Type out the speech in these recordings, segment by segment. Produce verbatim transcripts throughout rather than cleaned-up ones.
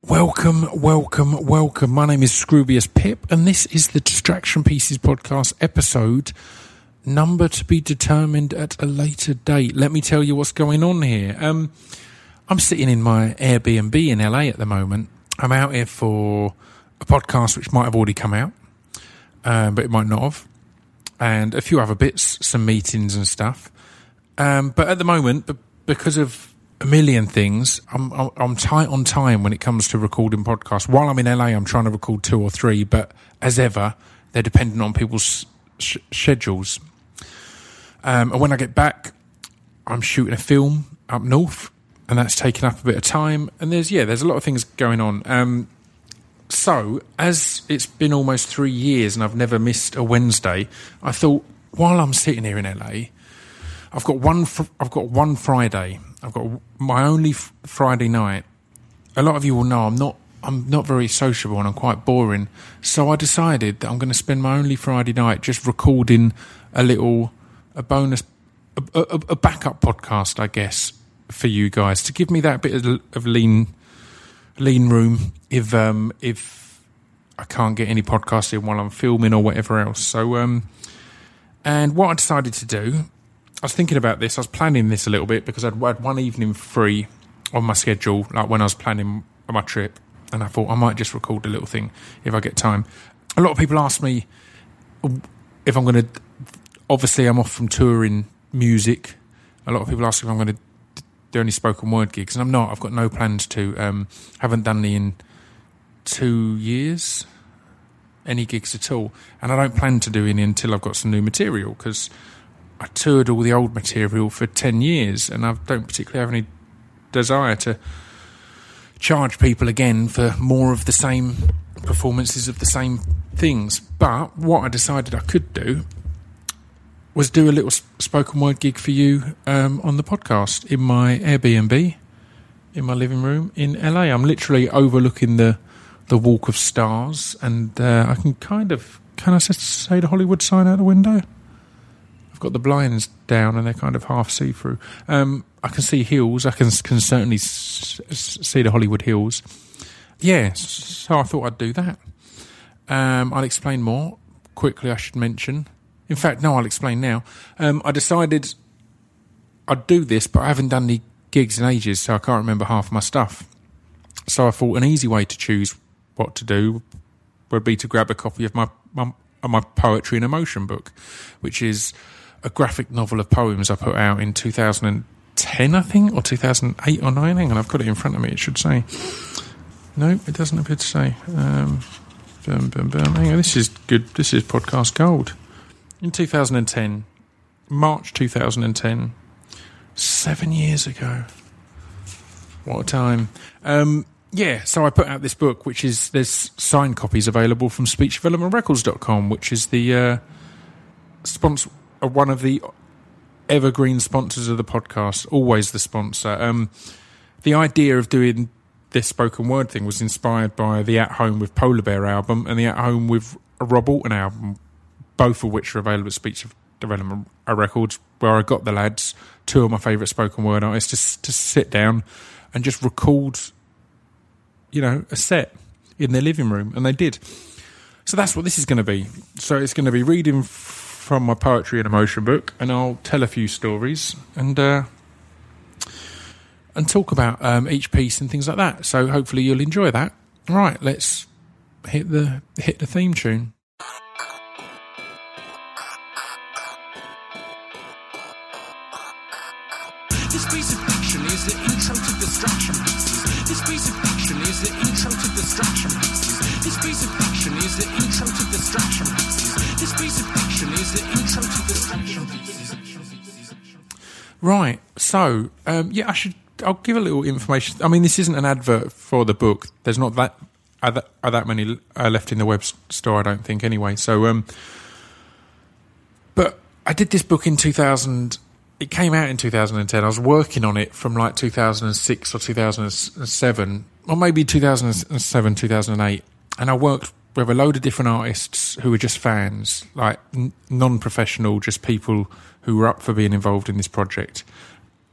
Welcome, welcome, welcome. My name is Scroobius Pip, and this is the Distraction Pieces podcast episode, number to be determined at a later date. Let me tell you what's going on here. Um, I'm sitting in my Airbnb in L A at the moment. I'm out here for a podcast which might have already come out, um, but it might not have, and a few other bits, some meetings and stuff. Um, but at the moment, b- because of a million things, I'm, I'm I'm tight on time when it comes to recording podcasts. While I'm in L A, I'm trying to record two or three, but as ever, they're dependent on people's sh- schedules. Um, and when I get back, I'm shooting a film up north, and that's taking up a bit of time. And there's yeah, there's a lot of things going on. Um, so as it's been almost three years and I've never missed a Wednesday, I thought while I'm sitting here in L A, I've got one. Fr- I've got one Friday. I've got my only f- Friday night. A lot of you will know I'm not. I'm not very sociable and I'm quite boring. So I decided that I'm going to spend my only Friday night just recording a little, a bonus, a, a, a backup podcast, I guess, for you guys to give me that bit of, of lean, lean room if um, if I can't get any podcasts in while I'm filming or whatever else. So um, and what I decided to do. I was thinking about this, I was planning this a little bit because I'd had one evening free on my schedule, like when I was planning my trip, and I thought I might just record a little thing if I get time. A lot of people ask me if I'm going to, obviously I'm off from touring music, a lot of people ask if I'm going to do any spoken word gigs, and I'm not, I've got no plans to, um, haven't done any in two years, any gigs at all, and I don't plan to do any until I've got some new material, because I toured all the old material for ten years and I don't particularly have any desire to charge people again for more of the same performances of the same things. But what I decided I could do was do a little spoken word gig for you um, on the podcast in my Airbnb, in my living room in L A. I'm literally overlooking the, the Walk of Stars, and uh, I can kind of, can I say the Hollywood sign out the window? I've got the blinds down and they're kind of half see-through. Um, I can see hills. I can, can certainly s- s- see the Hollywood Hills. Yeah, so I thought I'd do that. Um, I'll explain more. Quickly, I should mention. In fact, no, I'll explain now. Um, I decided I'd do this, but I haven't done any gigs in ages, so I can't remember half my stuff. So I thought an easy way to choose what to do would be to grab a copy of my, my, my Poetry and Emotion book, which is a graphic novel of poems I put out in two thousand ten, I think, or two thousand eight or nine. Hang on, I've got it in front of me, it should say. No, it doesn't appear to say. Um, bum, bum, bum. Hang on, this is good. This is podcast gold. In two thousand ten, March two thousand ten, seven years ago. What a time. Um, yeah, so I put out this book, which is, there's signed copies available from speech development records dot com, which is the uh, sponsor. One of the evergreen sponsors of the podcast, always the sponsor. Um, the idea of doing this spoken word thing was inspired by the At Home with Polar Bear album and the At Home with Rob Alton album, both of which are available at Speech Development Records, where I got the lads, two of my favourite spoken word artists, to, to sit down and just record, you know, a set in their living room, and they did. So that's what this is going to be. So it's going to be reading F- from my Poetry and Emotion book, and I'll tell a few stories and uh, and talk about um, each piece and things like that. So hopefully you'll enjoy that. Right, let's hit the hit the theme tune. This piece of fiction is the intro to Distraction Pieces. This piece of fiction is the intro to Distraction Pieces. This piece of fiction is the intro to Distraction Pieces. This piece of fiction is the intro to Distraction Pieces. Right, so um, yeah, I should. I'll give a little information. I mean, this isn't an advert for the book. There's not that are that, are that many uh, left in the web store, I don't think. Anyway, so um, but I did this book in two thousand. It came out in two thousand ten. I was working on it from like two thousand six or two thousand seven, or maybe two thousand seven, two thousand eight, and I worked with a load of different artists who were just fans, like n- non-professional, just people who were up for being involved in this project.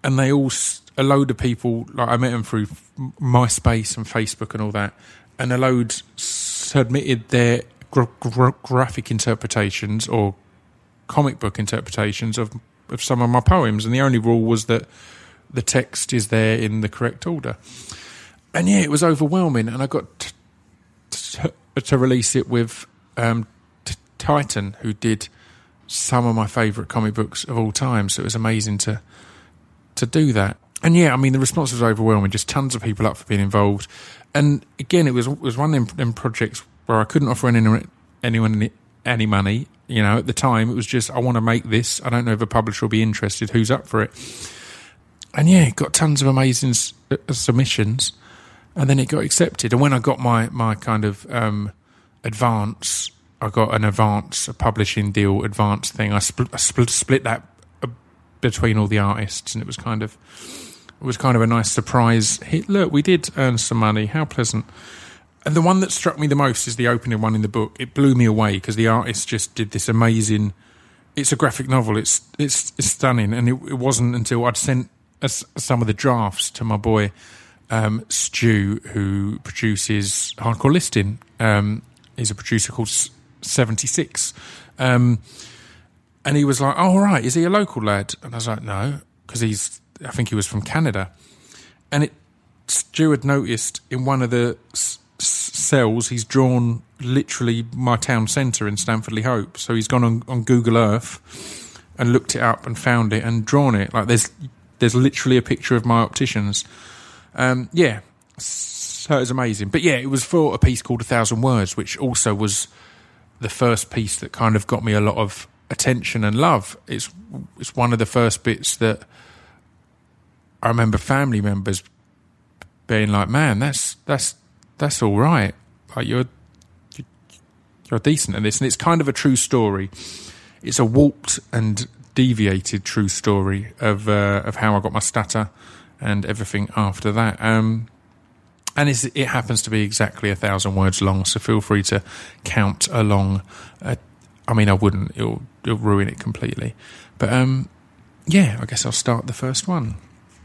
and they all, a load of people, like I met them through MySpace and Facebook and all that, and a load submitted their gra- gra- graphic interpretations or comic book interpretations of, of some of my poems, and the only rule was that the text is there in the correct order. And yeah, it was overwhelming, and I got t- t- to release it with um, t- Titan, who did some of my favourite comic books of all time, so it was amazing to to do that. And yeah, I mean, the response was overwhelming, just tons of people up for being involved. And again, it was it was one of them, them projects where I couldn't offer anyone, anyone any, any money. You know, at the time, it was just, I want to make this. I don't know if a publisher will be interested. Who's up for it? And yeah, it got tons of amazing s- submissions, and then it got accepted. And when I got my, my kind of um, advance, I got an advance, a publishing deal advance thing. I, spl- I spl- split that uh, between all the artists, and it was kind of it was kind of a nice surprise hit. Look, we did earn some money. How pleasant. And the one that struck me the most is the opening one in the book. It blew me away because the artist just did this amazing... It's a graphic novel. It's it's, it's stunning. And it, it wasn't until I'd sent a, some of the drafts to my boy um, Stu, who produces Hardcore Listing. Um, he's a producer called seventy-six. Um, and he was like, oh, right, is he a local lad? And I was like, no, because he's... I think he was from Canada. And it Stu had noticed in one of the... cells, he's drawn literally my town centre in Stamford-le-Hope. So he's gone on, on Google Earth and looked it up and found it and drawn it. Like there's there's literally a picture of my opticians. Um, yeah, so it was amazing. But yeah, it was for a piece called A Thousand Words, which also was the first piece that kind of got me a lot of attention and love. It's it's one of the first bits that I remember family members being like, "Man, that's that's." That's all right. Like you're, you're decent at this, and it's kind of a true story. It's a warped and deviated true story of uh, of how I got my stutter and everything after that. Um, and it's, it happens to be exactly a thousand words long. So feel free to count along. Uh, I mean, I wouldn't. It'll, it'll ruin it completely. But um, yeah, I guess I'll start the first one.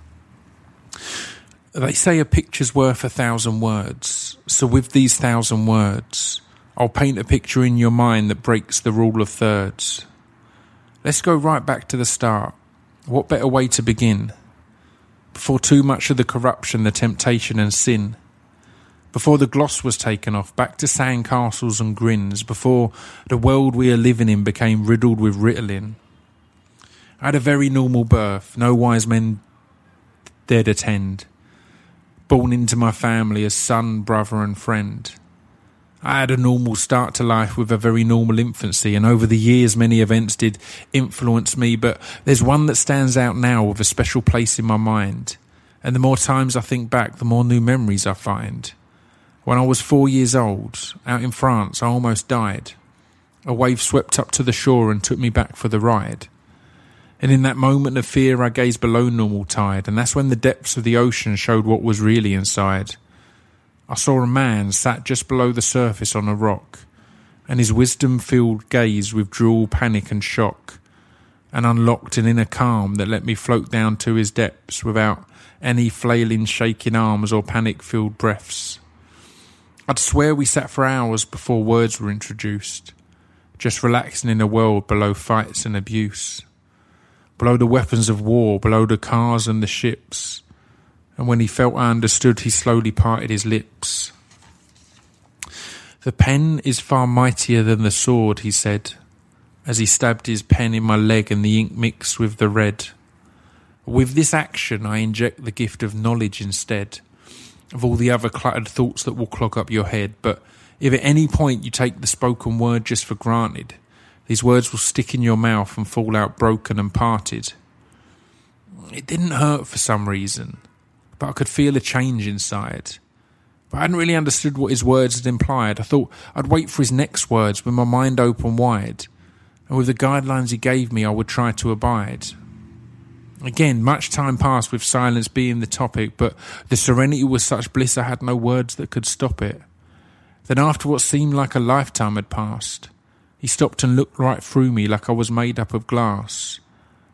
They say a picture's worth a thousand words. So with these thousand words, I'll paint a picture in your mind that breaks the rule of thirds. Let's go right back to the start. What better way to begin? Before too much of the corruption, the temptation and sin. Before the gloss was taken off, back to sandcastles and grins. Before the world we are living in became riddled with ritalin. I had a very normal birth. No wise men dared attend. Born into my family as son, brother and friend. I had a normal start to life with a very normal infancy, and over the years many events did influence me, but there's one that stands out now with a special place in my mind. And the more times I think back, the more new memories I find. When I was four years old, out in France, I almost died. A wave swept up to the shore and took me back for the ride. And in that moment of fear, I gazed below normal tide, and that's when the depths of the ocean showed what was really inside. I saw a man sat just below the surface on a rock, and his wisdom-filled gaze withdrew all panic and shock, and unlocked an inner calm that let me float down to his depths without any flailing, shaking arms or panic-filled breaths. I'd swear we sat for hours before words were introduced, just relaxing in a world below fights and abuse. Below the weapons of war, below the cars and the ships. And when he felt I understood, he slowly parted his lips. The pen is far mightier than the sword, he said, as he stabbed his pen in my leg and the ink mixed with the red. With this action, I inject the gift of knowledge instead of all the other cluttered thoughts that will clog up your head. But if at any point you take the spoken word just for granted, these words will stick in your mouth and fall out broken and parted. It didn't hurt for some reason, but I could feel a change inside. But I hadn't really understood what his words had implied. I thought I'd wait for his next words with my mind open wide, and with the guidelines he gave me I would try to abide. Again, much time passed with silence being the topic, but the serenity was such bliss I had no words that could stop it. Then after what seemed like a lifetime had passed, he stopped and looked right through me like I was made up of glass.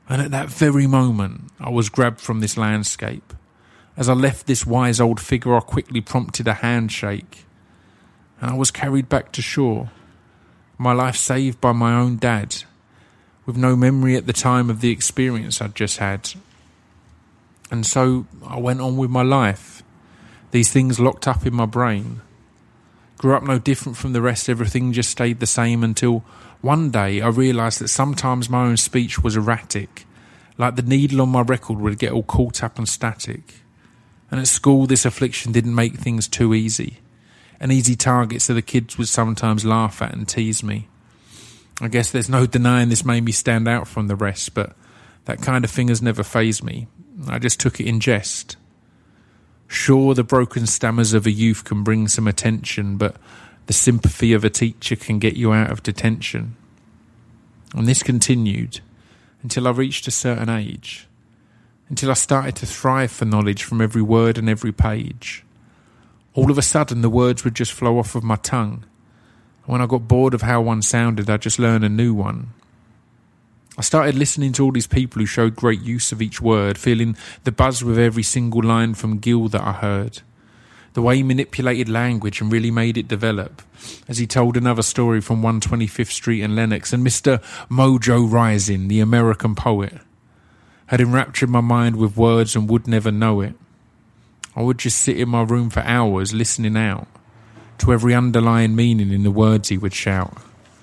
And at that very moment, I was grabbed from this landscape. As I left this wise old figure, I quickly prompted a handshake, and I was carried back to shore, my life saved by my own dad, with no memory at the time of the experience I'd just had. And so I went on with my life, these things locked up in my brain. Grew up no different from the rest, everything just stayed the same until one day I realised that sometimes my own speech was erratic, like the needle on my record would get all caught up and static. And at school this affliction didn't make things too easy. An easy target so the kids would sometimes laugh at and tease me. I guess there's no denying this made me stand out from the rest, but that kind of thing has never fazed me. I just took it in jest. Sure, the broken stammers of a youth can bring some attention, but the sympathy of a teacher can get you out of detention. And this continued until I reached a certain age, until I started to thrive for knowledge from every word and every page. All of a sudden, the words would just flow off of my tongue. When I got bored of how one sounded, I'd just learn a new one. I started listening to all these people who showed great use of each word, feeling the buzz with every single line from Gill that I heard. The way he manipulated language and really made it develop, as he told another story from one twenty-fifth Street and Lenox, and Mister Mojo Rising, the American poet, had enraptured my mind with words and would never know it. I would just sit in my room for hours listening out to every underlying meaning in the words he would shout.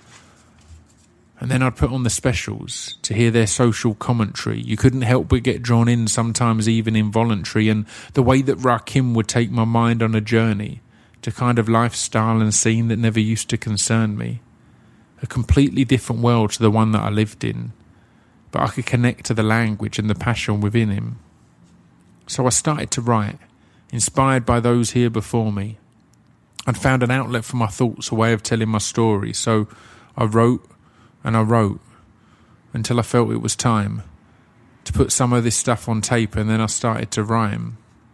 And then I'd put on the specials to hear their social commentary. You couldn't help but get drawn in, sometimes even involuntary, and the way that Rakim would take my mind on a journey to kind of lifestyle and scene that never used to concern me. A completely different world to the one that I lived in, but I could connect to the language and the passion within him. So I started to write, inspired by those here before me. I'd found an outlet for my thoughts, a way of telling my story, so I wrote and I wrote until I felt it was time to put some of this stuff on tape, and then I started to rhyme.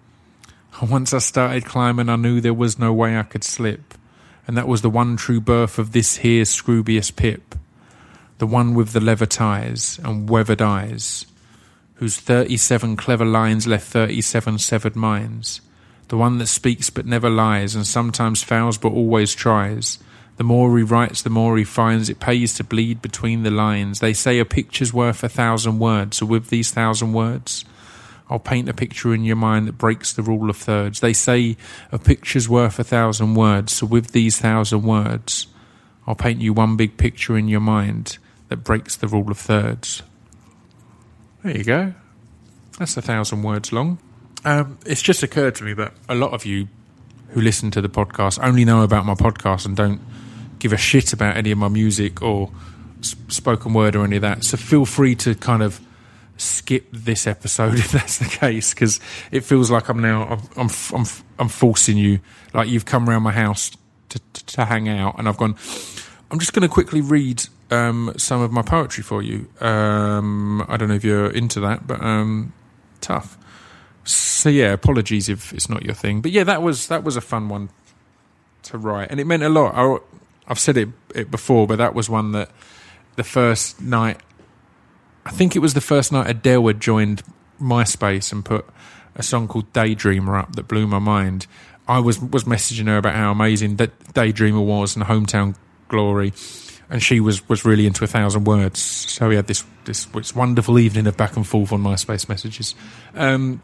And once I started climbing, I knew there was no way I could slip, and that was the one true birth of this here Scroobius Pip, the one with the leather ties and weathered eyes, whose thirty-seven clever lines left thirty-seven severed minds, the one that speaks but never lies, and sometimes fails but always tries. The more he writes, the more he finds it pays to bleed between the lines. They say a picture's worth a thousand words, so with these thousand words, I'll paint a picture in your mind that breaks the rule of thirds. They say a picture's worth a thousand words, so with these thousand words, I'll paint you one big picture in your mind that breaks the rule of thirds. There you go. That's a thousand words long. Um, it's just occurred to me that a lot of you who listen to the podcast only know about my podcast and don't give a shit about any of my music or spoken word or any of that. So feel free to kind of skip this episode if that's the case, because it feels like I'm now I'm, I'm I'm I'm forcing you, like you've come around my house to to, to hang out, and I've gone. I'm just going to quickly read um, some of my poetry for you. Um, I don't know if you're into that, but um, tough. So yeah, apologies if it's not your thing, but yeah, that was that was a fun one to write, and it meant a lot. I, I've said it, it before, but that was one that the first night, I think it was the first night Adele had joined MySpace and put a song called Daydreamer up that blew my mind. I was was messaging her about how amazing that Daydreamer was and Hometown Glory, and she was, was really into a thousand words. So we had this, this this wonderful evening of back and forth on MySpace messages. Um,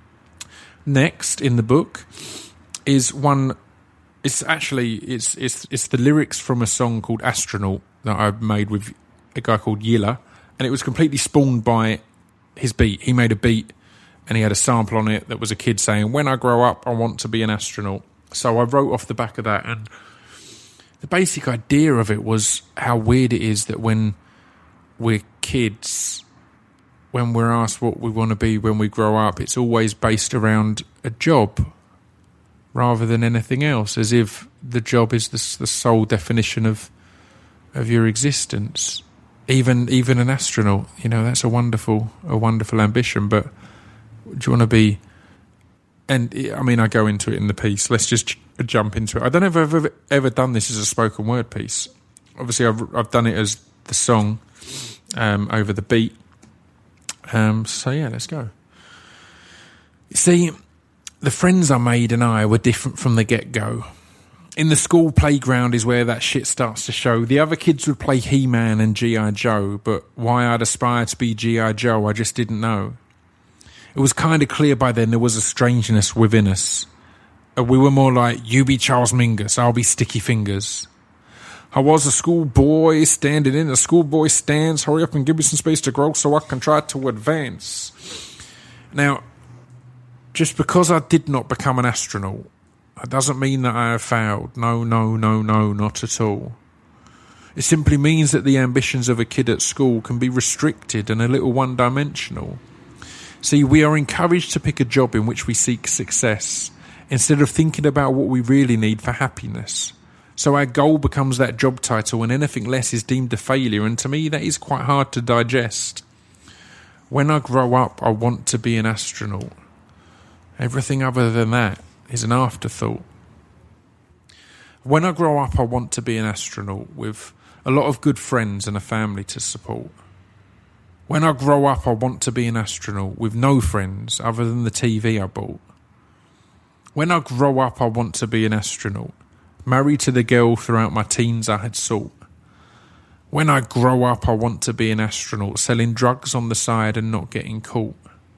next in the book is one. It's actually it's it's it's the lyrics from a song called Astronaut that I made with a guy called Yilla, and it was completely spawned by his beat. He made a beat and he had a sample on it that was a kid saying, "When I grow up, I want to be an astronaut." So I wrote off the back of that, and the basic idea of it was how weird it is that when we're kids, when we're asked what we want to be when we grow up, it's always based around a job rather than anything else, as if the job is the, the sole definition of of your existence. Even even an astronaut, you know, that's a wonderful a wonderful ambition. But do you want to be? And I mean, I go into it in the piece. Let's just jump into it. I don't know if I've ever, ever done this as a spoken word piece. Obviously, I've I've done it as the song um, over the beat. Um, so yeah, let's go. See, the friends I made and I were different from the get-go. In the school playground is where that shit starts to show. The other kids would play He-Man and G I Joe, but why I'd aspire to be G I Joe, I just didn't know. It was kind of clear by then there was a strangeness within us. We were more like, you be Charles Mingus, I'll be Sticky Fingers. I was a schoolboy standing in a schoolboy stance. Hurry up and give me some space to grow so I can try to advance. Now, just because I did not become an astronaut, that doesn't mean that I have failed. No, no, no, no, not at all. It simply means that the ambitions of a kid at school can be restricted and a little one-dimensional. See, we are encouraged to pick a job in which we seek success, instead of thinking about what we really need for happiness. So our goal becomes that job title, and anything less is deemed a failure, and to me that is quite hard to digest. When I grow up, I want to be an astronaut. Everything other than that is an afterthought. When I grow up, I want to be an astronaut with a lot of good friends and a family to support. When I grow up, I want to be an astronaut with no friends other than the T V I bought. When I grow up, I want to be an astronaut, married to the girl throughout my teens I had sought. When I grow up, I want to be an astronaut, selling drugs on the side and not getting caught.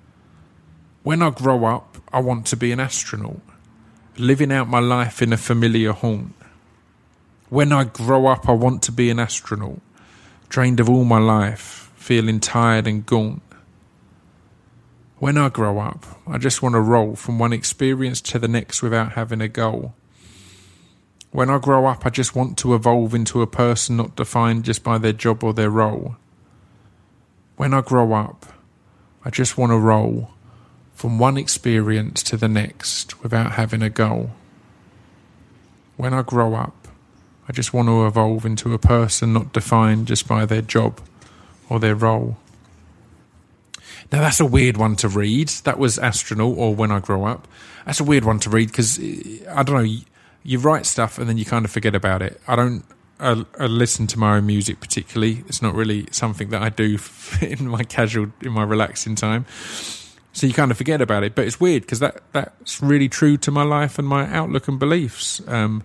When I grow up, I want to be an astronaut, living out my life in a familiar haunt. When I grow up, I want to be an astronaut, drained of all my life, feeling tired and gaunt. When I grow up, I just want to roll from one experience to the next without having a goal. When I grow up, I just want to evolve into a person not defined just by their job or their role. When I grow up, I just want to roll from one experience to the next without having a goal. When I grow up, I just want to evolve into a person not defined just by their job or their role. Now that's a weird one to read. That was astronaut or when I grow up. That's a weird one to read because, I don't know, you, you write stuff and then you kind of forget about it. I don't I, I listen to my own music particularly. It's not really something that I do in my casual, in my relaxing time. So you kind of forget about it, but it's weird because that, that's really true to my life and my outlook and beliefs. Um,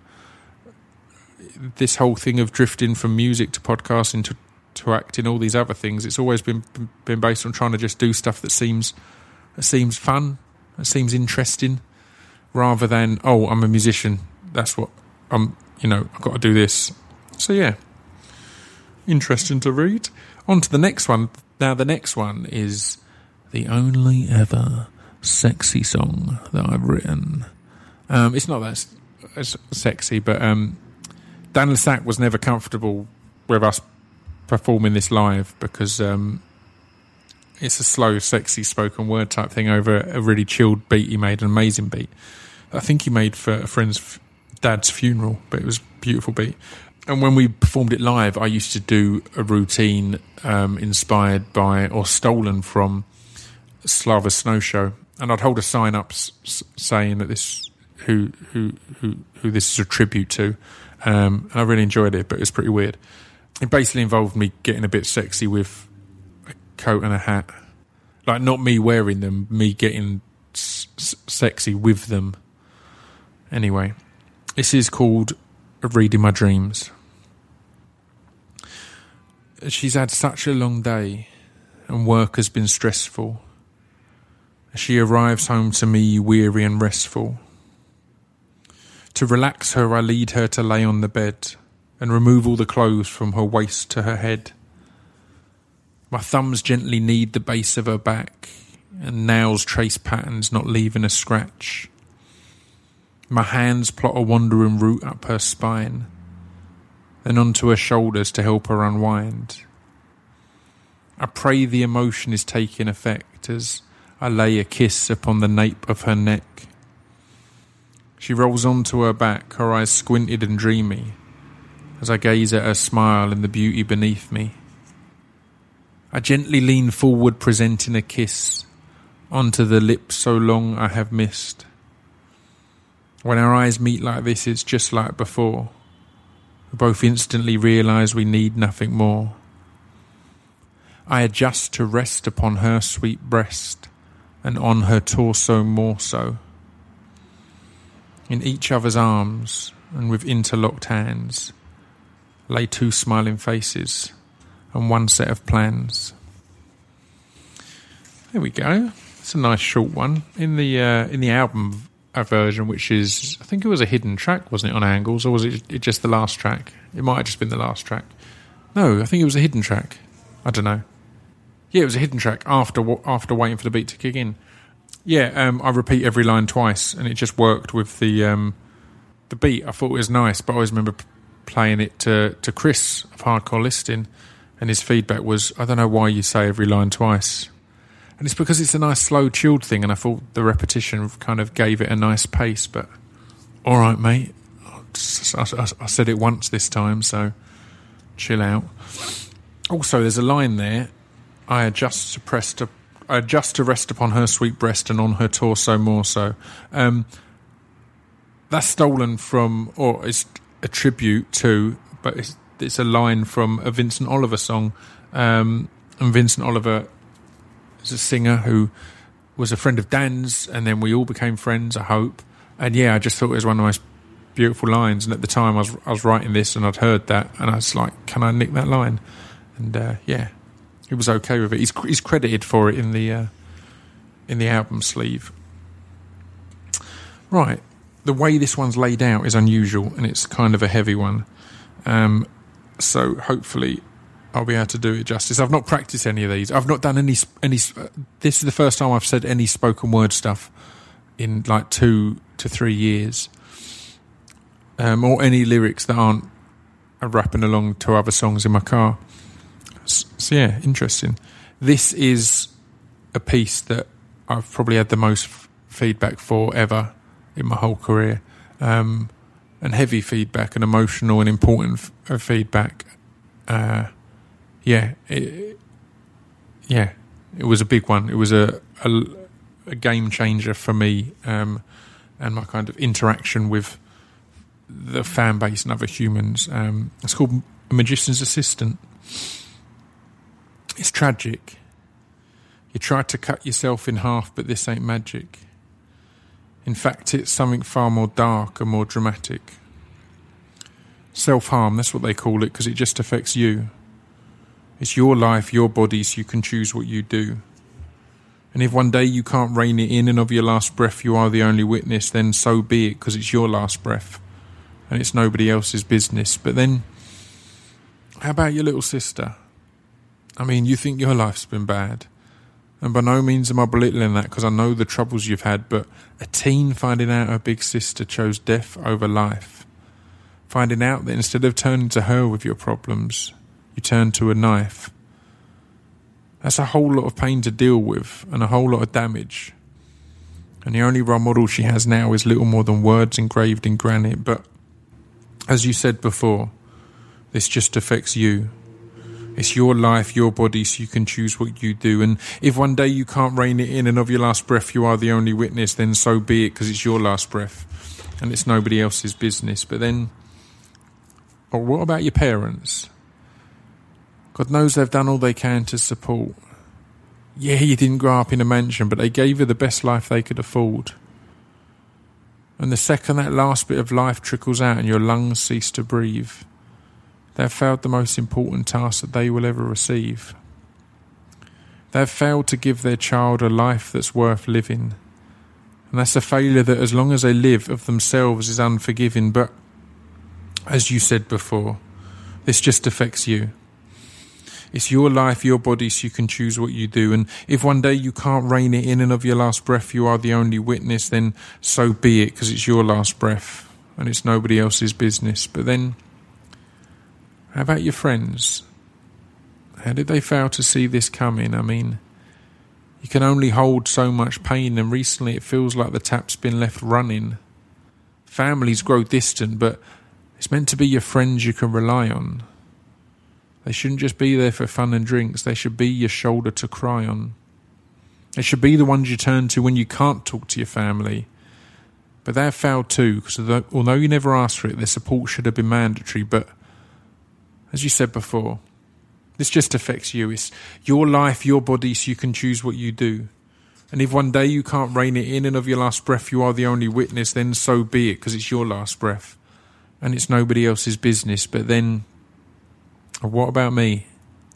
this whole thing of drifting from music to podcasting to, to acting, all these other things, it's always been been based on trying to just do stuff that seems that seems fun, that seems interesting, rather than, oh, I'm a musician, that's what I'm, you know, I've got to do this. So yeah, interesting to read. On to the next one. Now the next one is the only ever sexy song that I've written. Um, it's not that as sexy, but um, Dan Lessac was never comfortable with us performing this live because um, it's a slow, sexy spoken word type thing over a really chilled beat he made, an amazing beat. I think he made for a friend's dad's funeral, but it was a beautiful beat. And when we performed it live, I used to do a routine um, inspired by or stolen from Slava Snow Show, and I'd hold a sign up s- saying that this who who who who this is a tribute to, um, and I really enjoyed it, but it was pretty weird. It basically involved me getting a bit sexy with a coat and a hat, like not me wearing them, me getting s- s- sexy with them. Anyway, this is called "Reading My Dreams." She's had such a long day, and work has been stressful. She arrives home to me weary and restful. To relax her, I lead her to lay on the bed and remove all the clothes from her waist to her head. My thumbs gently knead the base of her back, and nails trace patterns not leaving a scratch. My hands plot a wandering route up her spine, then onto her shoulders to help her unwind. I pray the emotion is taking effect as I lay a kiss upon the nape of her neck. She rolls onto her back, her eyes squinted and dreamy, as I gaze at her smile and the beauty beneath me. I gently lean forward, presenting a kiss onto the lips so long I have missed. When our eyes meet like this, it's just like before. We both instantly realise we need nothing more. I adjust to rest upon her sweet breast, and on her torso more so. In each other's arms, and with interlocked hands, lay two smiling faces and one set of plans. There we go. It's a nice short one. In the uh, in the album version, which is, I think it was a hidden track, wasn't it, on Angles, or was it, it just the last track? It might have just been the last track. No, I think it was a hidden track. I don't know. Yeah, it was a hidden track after after waiting for the beat to kick in. Yeah, um, I repeat every line twice, and it just worked with the um, the beat. I thought it was nice, but I always remember p- playing it to, to Chris of Hardcore Listing, and his feedback was, I don't know why you say every line twice. And it's because it's a nice, slow, chilled thing, and I thought the repetition kind of gave it a nice pace, but all right, mate. I, I, I said it once this time, so chill out. Also, there's a line there, I adjust to press to I adjust to rest upon her sweet breast and on her torso more so. Um, that's stolen from, or it's a tribute to, but it's, it's a line from a Vincent Oliver song. Um, and Vincent Oliver is a singer who was a friend of Dan's, and then we all became friends, I hope. And yeah, I just thought it was one of the most beautiful lines. And at the time I was, I was writing this and I'd heard that, and I was like, can I nick that line? And uh, yeah. He was okay with it. He's he's credited for it in the uh, in the album sleeve. Right, the way this one's laid out is unusual, and it's kind of a heavy one. Um, so hopefully, I'll be able to do it justice. I've not practiced any of these. I've not done any any. Uh, this is the first time I've said any spoken word stuff in like two to three years, um, or any lyrics that aren't uh, rapping along to other songs in my car. So yeah, interesting. This is a piece that I've probably had the most f- feedback for ever in my whole career, um, and heavy feedback and emotional and important f- uh, feedback. Uh, yeah, it, yeah, it was a big one. It was a a, a game changer for me, um, and my kind of interaction with the fan base and other humans. Um, it's called A Magician's Assistant. It's tragic. You tried to cut yourself in half, but this ain't magic. In fact, it's something far more dark and more dramatic. Self-harm, that's what they call it, because it just affects you. It's your life, your body, so you can choose what you do. And if one day you can't rein it in and of your last breath you are the only witness, then so be it, because it's your last breath. And it's nobody else's business. But then, how about your little sister? I mean, you think your life's been bad. And by no means am I belittling that, because I know the troubles you've had, but a teen finding out her big sister chose death over life. Finding out that instead of turning to her with your problems, you turn to a knife. That's a whole lot of pain to deal with, and a whole lot of damage. And the only role model she has now is little more than words engraved in granite. But, as you said before, this just affects you. It's your life, your body, so you can choose what you do. And if one day you can't rein it in and of your last breath you are the only witness, then so be it, because it's your last breath and it's nobody else's business. But then, or what about your parents? God knows they've done all they can to support. Yeah, you didn't grow up in a mansion, but they gave you the best life they could afford. And the second that last bit of life trickles out and your lungs cease to breathe, they have failed the most important task that they will ever receive. They have failed to give their child a life that's worth living. And that's a failure that, as long as they live of themselves, is unforgiving. But, as you said before, this just affects you. It's your life, your body, so you can choose what you do. And if one day you can't rein it in and of your last breath you are the only witness, then so be it, because it's your last breath and it's nobody else's business. But then, how about your friends? How did they fail to see this coming? I mean, you can only hold so much pain, and recently it feels like the tap's been left running. Families grow distant, but it's meant to be your friends you can rely on. They shouldn't just be there for fun and drinks. They should be your shoulder to cry on. They should be the ones you turn to when you can't talk to your family. But they have failed too, because although you never asked for it, their support should have been mandatory. But as you said before, This just affects you. It's your life, your body, so you can choose what you do. And if one day you can't rein it in and of your last breath you are the only witness, then so be it, because it's your last breath. And it's nobody else's business. But then, what about me?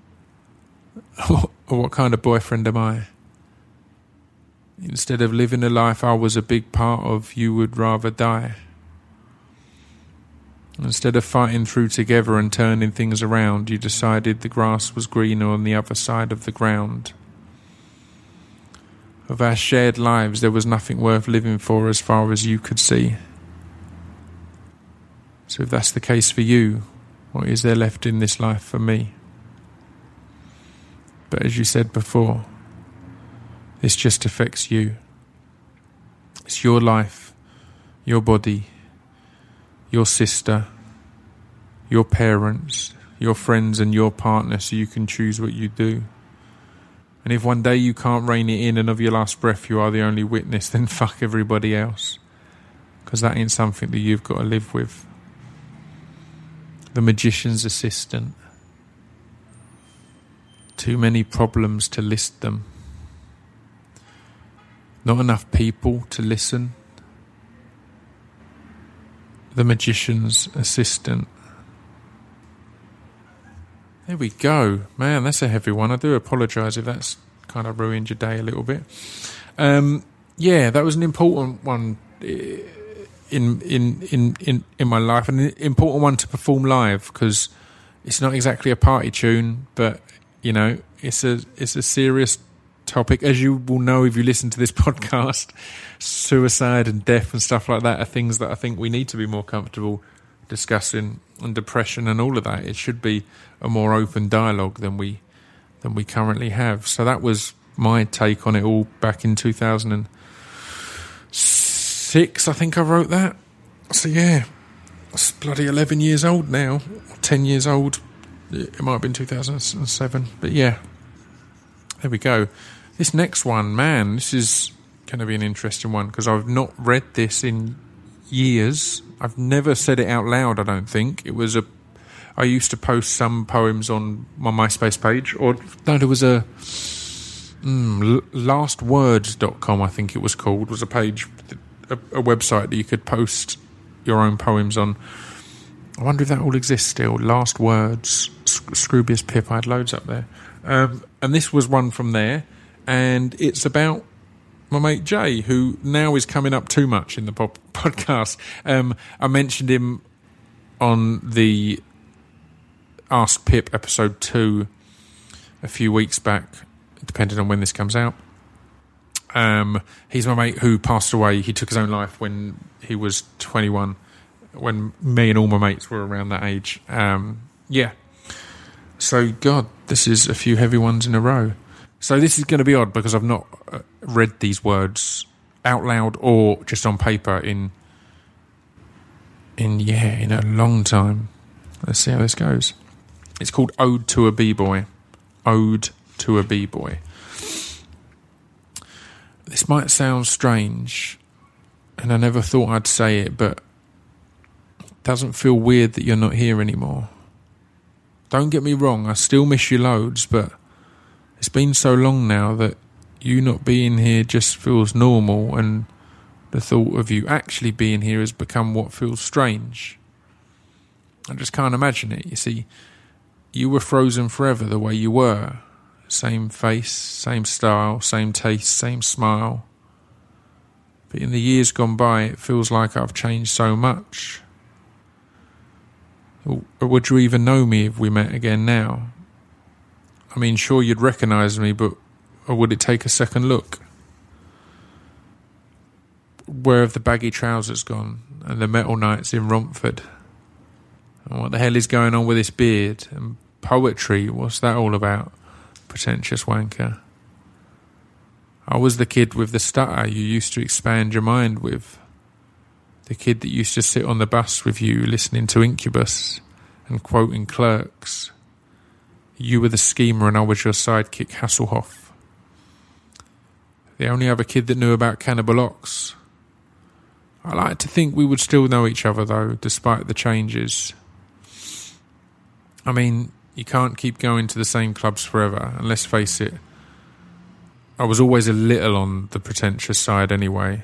What kind of boyfriend am I? Instead of living a life I was a big part of, you would rather die. Instead of fighting through together and turning things around, you decided the grass was greener on the other side of the ground. Of our shared lives, there was nothing worth living for as far as you could see. So if that's the case for you, what is there left in this life for me? But as you said before, this just affects you. It's your life, your body, your sister, your parents, your friends and your partner, so you can choose what you do. And if one day you can't rein it in and of your last breath you are the only witness, then fuck everybody else. Because that ain't something that you've got to live with. The magician's assistant. Too many problems to list them. Not enough people to listen. The magician's assistant. There we go. Man, that's a heavy one. I do apologise if that's kind of ruined your day a little bit. Um, yeah, that was an important one in in in in, in my life, and an important one to perform live, because it's not exactly a party tune, but you know, it's a it's a serious topic. As you will know if you listen to this podcast, suicide and death and stuff like that are things that I think we need to be more comfortable discussing, and depression and all of that. It should be a more open dialogue than we than we currently have. So that was my take on it all back in two thousand six, I think I wrote that. So yeah, it's bloody eleven years old now, ten years old. It might have been two thousand seven, but yeah, there we go. This next one, man, this is going to be an interesting one, because I've not read this in years. I've never said it out loud, I don't think. It was a... I used to post some poems on my MySpace page, or... No, there was a... Mm, last words dot com, I think it was called, was a page, a, a website that you could post your own poems on. I wonder if that all exists still. Last Words, Scroobius Pip, I had loads up there. Um, and this was one from there, and it's about my mate Jay, who now is coming up too much in the pop- podcast. Um, I mentioned him on the Ask Pip episode two a few weeks back, depending on when this comes out. Um, he's my mate who passed away. He took his own life when he was twenty-one, when me and all my mates were around that age. Um, yeah. So, God, this is a few heavy ones in a row. So this is going to be odd, because I've not uh, read these words out loud or just on paper in, in yeah, in a long time. Let's see how this goes. It's called Ode to a B-Boy. Ode to a B-Boy. This might sound strange, and I never thought I'd say it, but it doesn't feel weird that you're not here anymore. Don't get me wrong, I still miss you loads, but it's been so long now that you not being here just feels normal, and the thought of you actually being here has become what feels strange. I just can't imagine it. You see, you were frozen forever the way you were. Same face, same style, same taste, same smile. But in the years gone by, it feels like I've changed so much. Or would you even know me if we met again now? I mean, sure, you'd recognise me, but or would it take a second look? Where have the baggy trousers gone, and the metal nights in Romford? And what the hell is going on with this beard? And poetry, what's that all about? Pretentious wanker. I was the kid with the stutter you used to expand your mind with. The kid that used to sit on the bus with you listening to Incubus and quoting Clerks. You were the schemer and I was your sidekick Hasselhoff. The only other kid that knew about Cannibal Ox. I like to think we would still know each other though, despite the changes. I mean, You can't keep going to the same clubs forever, and let's face it, I was always a little on the pretentious side anyway.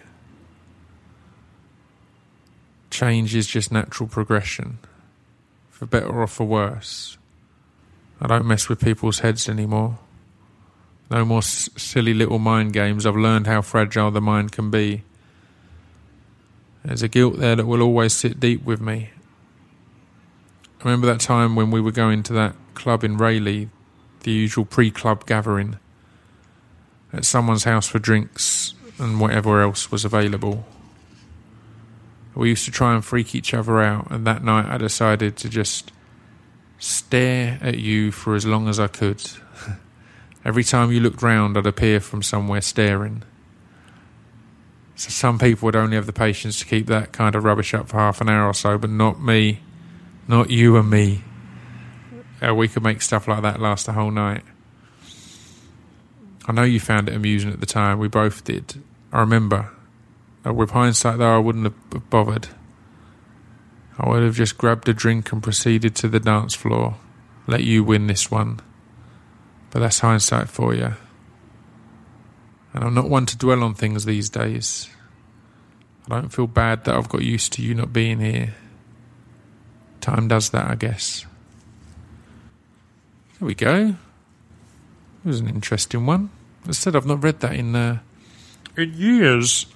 Change is just natural progression, for better or for worse. I don't mess with people's heads anymore. No more s- silly little mind games. I've learned how fragile the mind can be. There's a guilt there that will always sit deep with me. I remember that time when we were going to that club in Rayleigh, the usual pre-club gathering, at someone's house for drinks and whatever else was available. We used to try and freak each other out, and that night I decided to just stare at you for as long as I could. Every time you looked round, I'd appear from somewhere staring. So some people would only have the patience to keep that kind of rubbish up for half an hour or so, but not me. Not you and me. Uh, we could make stuff like that last the whole night. I know you found it amusing at the time. We both did. I remember. Uh, with hindsight, though, I wouldn't have bothered. I would have just grabbed a drink and proceeded to the dance floor. Let you win this one. But that's hindsight for you. And I'm not one to dwell on things these days. I don't feel bad that I've got used to you not being here. Time does that, I guess. There we go. It was an interesting one. As I said, I've not read that in uh, in years.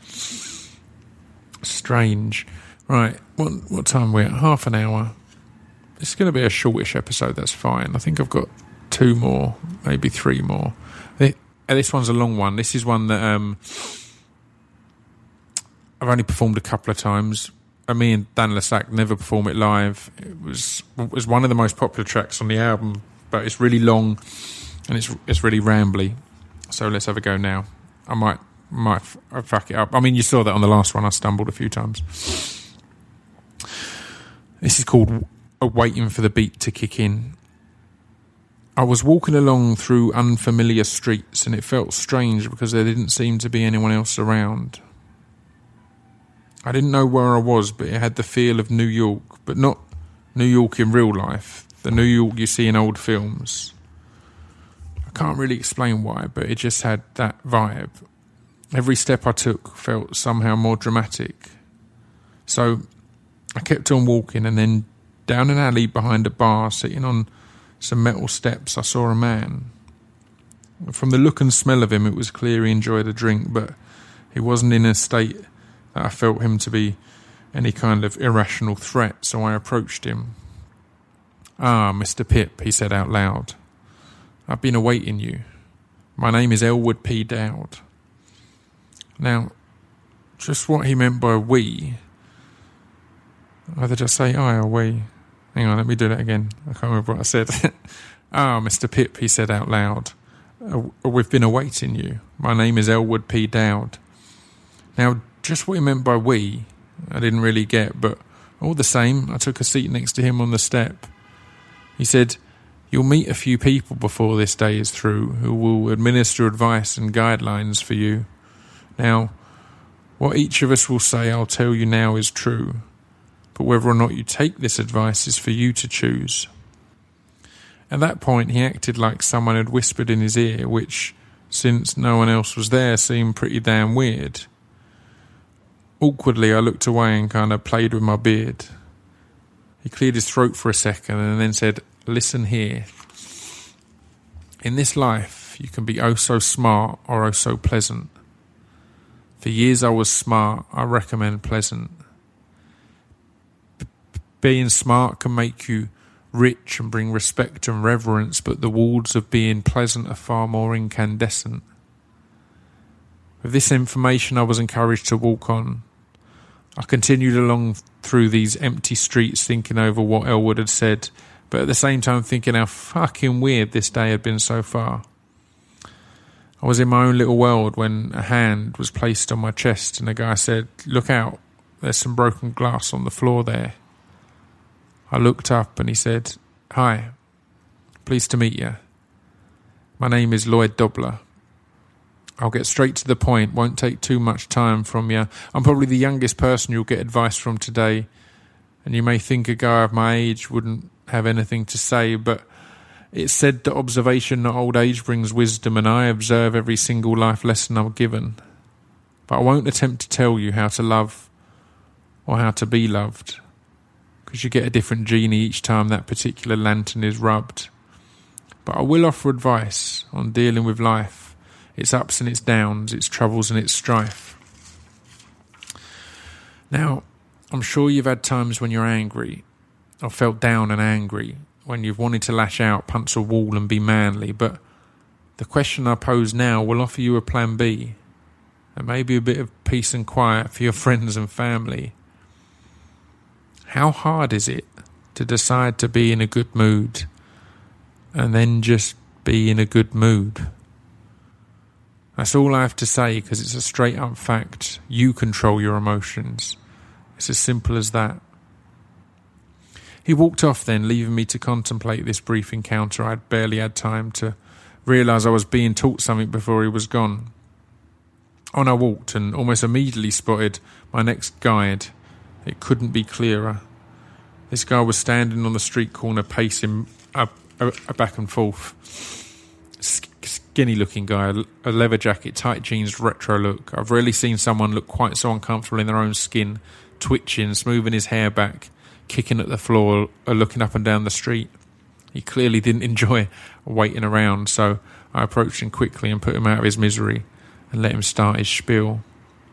Strange. Right, what what time are we at? Half an hour. It's going to be a shortish episode, that's fine. I think I've got two more, maybe three more. I This one's a long one. This is one that um, I've only performed a couple of times. And me and Dan Lessac never perform it live. It was it was one of the most popular tracks on the album, but it's really long and it's it's really rambly. So let's have a go now. I might might f- fuck it up. I mean, you saw that on the last one. I stumbled a few times. This is called Waiting for the Beat to Kick In. I was walking along through unfamiliar streets and it felt strange because there didn't seem to be anyone else around. I didn't know where I was, but it had the feel of New York, but not New York in real life, the New York you see in old films. I can't really explain why, but it just had that vibe. Every step I took felt somehow more dramatic. So I kept on walking, and then down an alley behind a bar, sitting on some metal steps, I saw a man. From the look and smell of him, it was clear he enjoyed a drink, but he wasn't in a state that I felt him to be any kind of irrational threat, so I approached him. "Ah, Mister Pip," he said out loud. "I've been awaiting you. My name is Elwood P. Dowd." Now, just what he meant by we, either just say I or we. Hang on, let me do that again. I can't remember what I said. "Ah, Mister Pip," he said out loud. Uh, "we've been awaiting you. My name is Elwood P. Dowd." Now, just what he meant by we, I didn't really get, but all the same, I took a seat next to him on the step. He said, "You'll meet a few people before this day is through who will administer advice and guidelines for you. Now, what each of us will say, I'll tell you now is true, but whether or not you take this advice is for you to choose." At that point, he acted like someone had whispered in his ear, which, since no one else was there, seemed pretty damn weird. Awkwardly, I looked away and kind of played with my beard. He cleared his throat for a second and then said, "Listen here. In this life, you can be oh so smart or oh so pleasant. For years I was smart, I recommend pleasant. B- being smart can make you rich and bring respect and reverence, but the walls of being pleasant are far more incandescent." With this information, I was encouraged to walk on. I continued along through these empty streets thinking over what Elwood had said, but at the same time thinking how fucking weird this day had been so far. I was in my own little world when a hand was placed on my chest and a guy said, "Look out, there's some broken glass on the floor there." I looked up and he said, "Hi, pleased to meet you. My name is Lloyd Dobler. I'll get straight to the point, won't take too much time from you. I'm probably the youngest person you'll get advice from today, and you may think a guy of my age wouldn't have anything to say, but It's said that observation, not old age, brings wisdom, and I observe every single life lesson I'm given. But I won't attempt to tell you how to love or how to be loved, because you get a different genie each time that particular lantern is rubbed. But I will offer advice on dealing with life, its ups and its downs, its troubles and its strife. Now, I'm sure you've had times when you're angry, or felt down and angry, when you've wanted to lash out, punch a wall and be manly, but the question I pose now will offer you a plan B, and maybe a bit of peace and quiet for your friends and family. How hard is it to decide to be in a good mood and then just be in a good mood? That's all I have to say, because it's a straight up fact. You control your emotions. It's as simple as that. He walked off then, leaving me to contemplate this brief encounter. I'd barely had time to realise I was being taught something before he was gone. On I walked and almost immediately spotted my next guide. It couldn't be clearer. This guy was standing on the street corner, pacing up, up, back and forth. Skinny looking guy, a leather jacket, tight jeans, retro look. I've rarely seen someone look quite so uncomfortable in their own skin, twitching, smoothing his hair back, kicking at the floor or looking up and down the street. He clearly didn't enjoy waiting around, so I approached him quickly and put him out of his misery and let him start his spiel.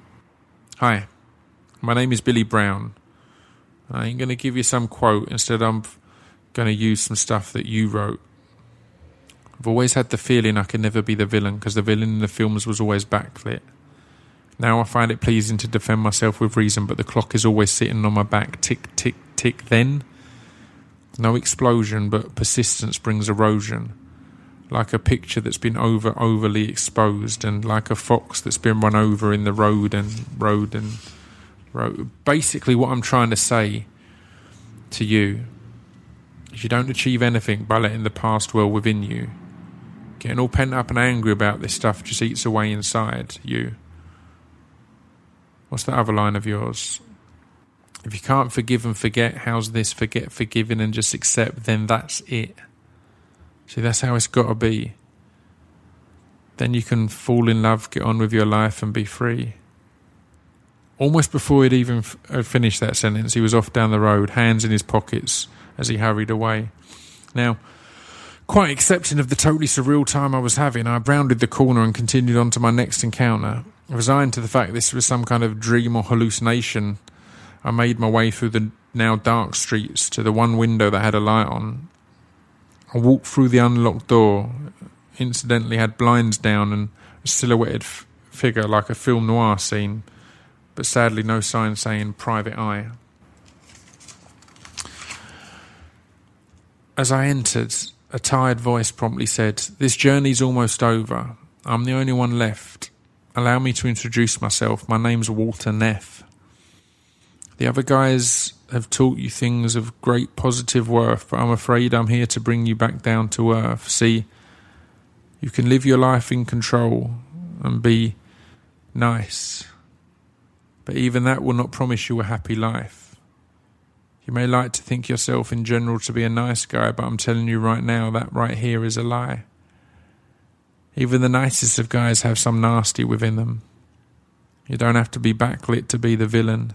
Hi, my name is Billy Brown. I ain't going to give you some quote. Instead, I'm going to use some stuff that you wrote. I've always had the feeling I could never be the villain, because the villain in the films was always backlit. Now I find it pleasing to defend myself with reason, but the clock is always sitting on my back. Tick, tick, tick. Then, no explosion, but persistence brings erosion. Like a picture that's been over overly exposed, and like a fox that's been run over in the road and road and road. Basically, what I'm trying to say to you is you don't achieve anything by letting the past dwell within you. Getting all pent up and angry about this stuff just eats away inside you. What's the other line of yours? If you can't forgive and forget, how's this? Forget forgiving and just accept, then that's it. See, that's how it's got to be. Then you can fall in love, get on with your life and be free. Almost before he'd even f- finished that sentence, he was off down the road, hands in his pockets as he hurried away. Now, quite accepting of the totally surreal time I was having, I rounded the corner and continued on to my next encounter. Resigned to the fact this was some kind of dream or hallucination, I made my way through the now dark streets to the one window that had a light on. I walked through the unlocked door, incidentally had blinds down and a silhouetted f- figure like a film noir scene, but sadly no sign saying private eye. As I entered, a tired voice promptly said, "This journey's almost over. I'm the only one left. Allow me to introduce myself. My name's Walter Neff. The other guys have taught you things of great positive worth, but I'm afraid I'm here to bring you back down to earth. See, you can live your life in control and be nice, but even that will not promise you a happy life. You may like to think yourself in general to be a nice guy, but I'm telling you right now that right here is a lie. Even the nicest of guys have some nasty within them. You don't have to be backlit to be the villain.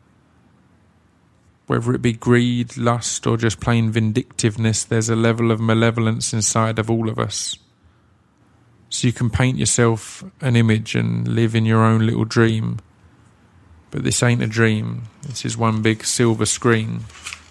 Whether it be greed, lust, or just plain vindictiveness, there's a level of malevolence inside of all of us. So you can paint yourself an image and live in your own little dream. But this ain't a dream. This is one big silver screen.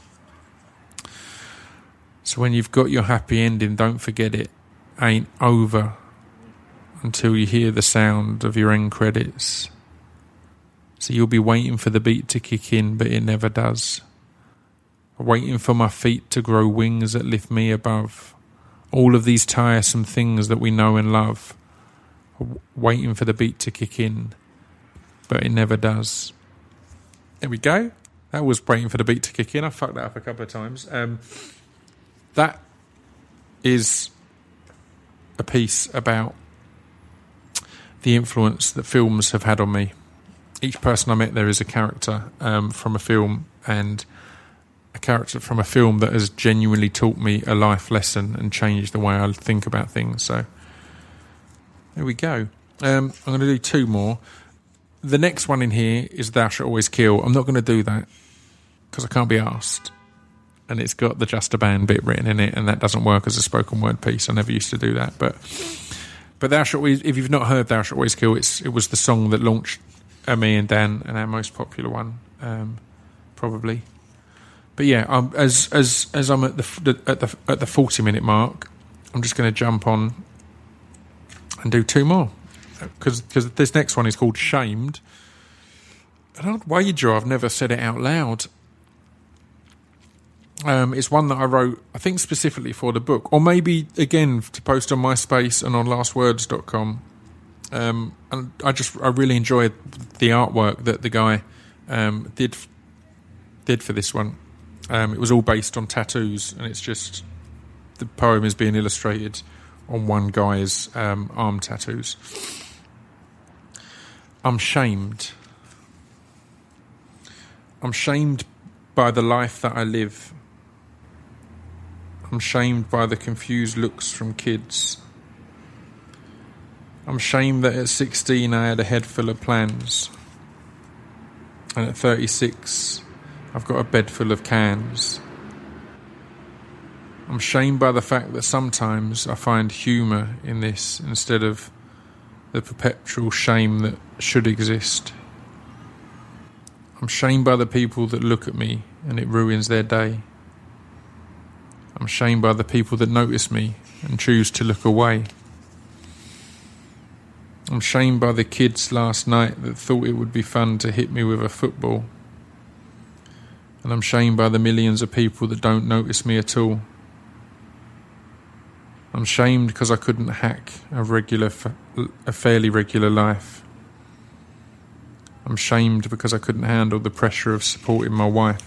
So when you've got your happy ending, don't forget it ain't over until you hear the sound of your end credits. So you'll be waiting for the beat to kick in, but it never does. Waiting for my feet to grow wings that lift me above all of these tiresome things that we know and love. Waiting for the beat to kick in, but it never does. There we go. That was waiting for the beat to kick in. I fucked that up a couple of times. Um, that is a piece about the influence that films have had on me. Each person I met there is a character um, from a film, and a character from a film that has genuinely taught me a life lesson and changed the way I think about things. So there we go. Um, I'm going to do two more. The next one in here is Thou Shalt Always Kill. I'm not going to do that because I can't be asked. And it's got the Just a Band bit written in it, and that doesn't work as a spoken word piece. I never used to do that. But but Thou Shalt Always, if you've not heard Thou Shalt Always Kill, it's, it was the song that launched uh, me and Dan, and our most popular one, um, probably. But yeah, um, as as as I'm at the at the at the forty minute mark, I'm just going to jump on and do two more, because because this next one is called Shamed. And I'd wager I've never said it out loud. Um, it's one that I wrote, I think, specifically for the book, or maybe again to post on MySpace and on last words dot com. Um, and I just I really enjoyed the artwork that the guy um, did did for this one. Um, it was all based on tattoos, and it's just the poem is being illustrated on one guy's um, arm tattoos. I'm shamed. I'm shamed by the life that I live. I'm shamed by the confused looks from kids. I'm shamed that at sixteen I had a head full of plans. And at thirty-six, I've got a bed full of cans. I'm shamed by the fact that sometimes I find humour in this instead of the perpetual shame that should exist. I'm shamed by the people that look at me and it ruins their day. I'm shamed by the people that notice me and choose to look away. I'm shamed by the kids last night that thought it would be fun to hit me with a football. And I'm shamed by the millions of people that don't notice me at all. I'm shamed because I couldn't hack a regular, a fairly regular life. I'm shamed because I couldn't handle the pressure of supporting my wife.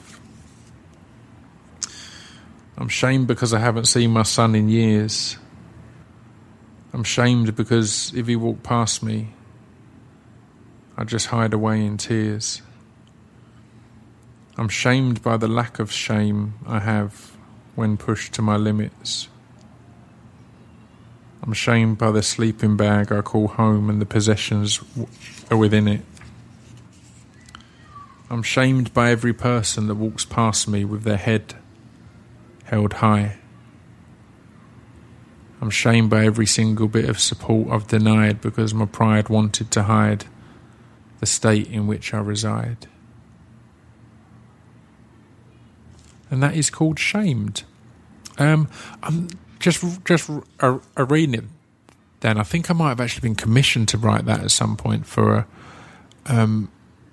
I'm shamed because I haven't seen my son in years. I'm shamed because if he walked past me, I'd just hide away in tears. I'm shamed by the lack of shame I have when pushed to my limits. I'm shamed by the sleeping bag I call home and the possessions are within it. I'm shamed by every person that walks past me with their head held high. I'm shamed by every single bit of support I've denied because my pride wanted to hide the state in which I reside. And that is called Shamed. Um, I'm just just uh, uh, reading it, Dan. I think I might have actually been commissioned to write that at some point for a um,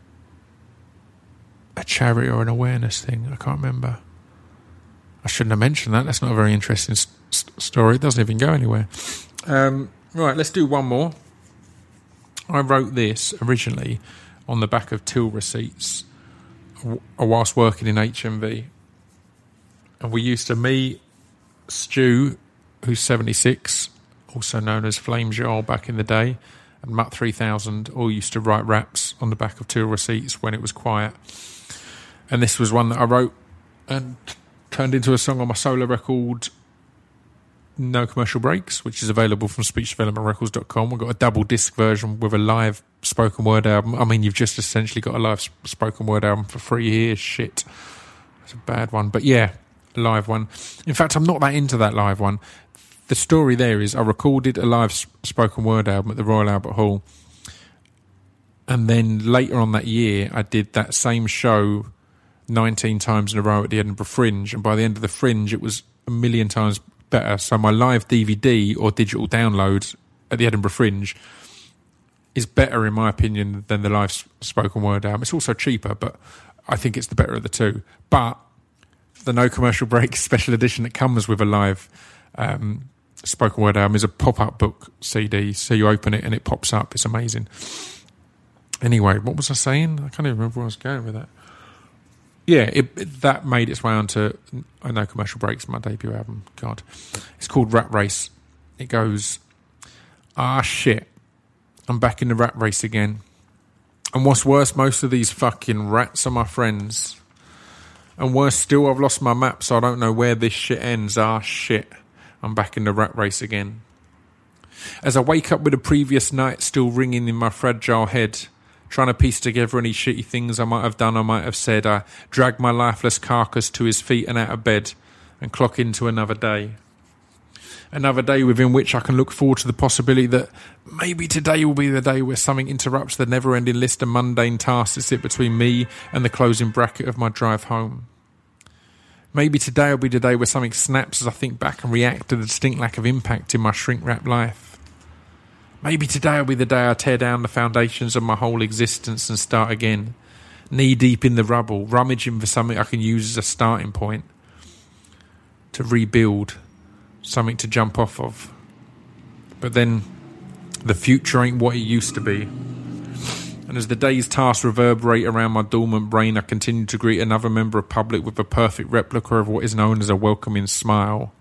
a charity or an awareness thing. I can't remember. I shouldn't have mentioned that. That's not a very interesting st- story. It doesn't even go anywhere. Um, right, let's do one more. I wrote this originally on the back of till receipts whilst working in H M V. And we used to, me, Stu, who's seventy-six, also known as Flame Joel back in the day, and Mutt three thousand, all used to write raps on the back of till receipts when it was quiet. And this was one that I wrote and turned into a song on my solo record, No Commercial Breaks, which is available from speech development records dot com. We've got a double disc version with a live spoken word album. I mean, you've just essentially got a live spoken word album for free here. Shit. It's a bad one. But yeah, a live one. In fact, I'm not that into that live one. The story there is I recorded a live spoken word album at the Royal Albert Hall. And then later on that year, I did that same show nineteen times in a row at the Edinburgh Fringe, and by the end of the Fringe it was a million times better. So my live D V D or digital download at the Edinburgh Fringe is better in my opinion than the live spoken word album. It's also cheaper, but I think it's the better of the two. But the No Commercial Breaks special edition that comes with a live um, spoken word album is a pop-up book C D, so you open it and it pops up. It's amazing. Anyway, what was I saying? I can't even remember where I was going with that. Yeah, it, it, that made its way onto No Commercial Breaks, my debut album. God. It's called Rat Race. It goes, ah, shit. I'm back in the rat race again. And what's worse, most of these fucking rats are my friends. And worse still, I've lost my map, so I don't know where this shit ends. Ah, shit. I'm back in the rat race again. As I wake up with the previous night still ringing in my fragile head, trying to piece together any shitty things I might have done or might have said, I drag my lifeless carcass to his feet and out of bed and clock into another day. Another day within which I can look forward to the possibility that maybe today will be the day where something interrupts the never-ending list of mundane tasks that sit between me and the closing bracket of my drive home. Maybe today will be the day where something snaps as I think back and react to the distinct lack of impact in my shrink-wrapped life. Maybe today will be the day I tear down the foundations of my whole existence and start again, knee-deep in the rubble, rummaging for something I can use as a starting point, to rebuild, something to jump off of. But then, the future ain't what it used to be. And as the day's tasks reverberate around my dormant brain, I continue to greet another member of public with a perfect replica of what is known as a welcoming smile.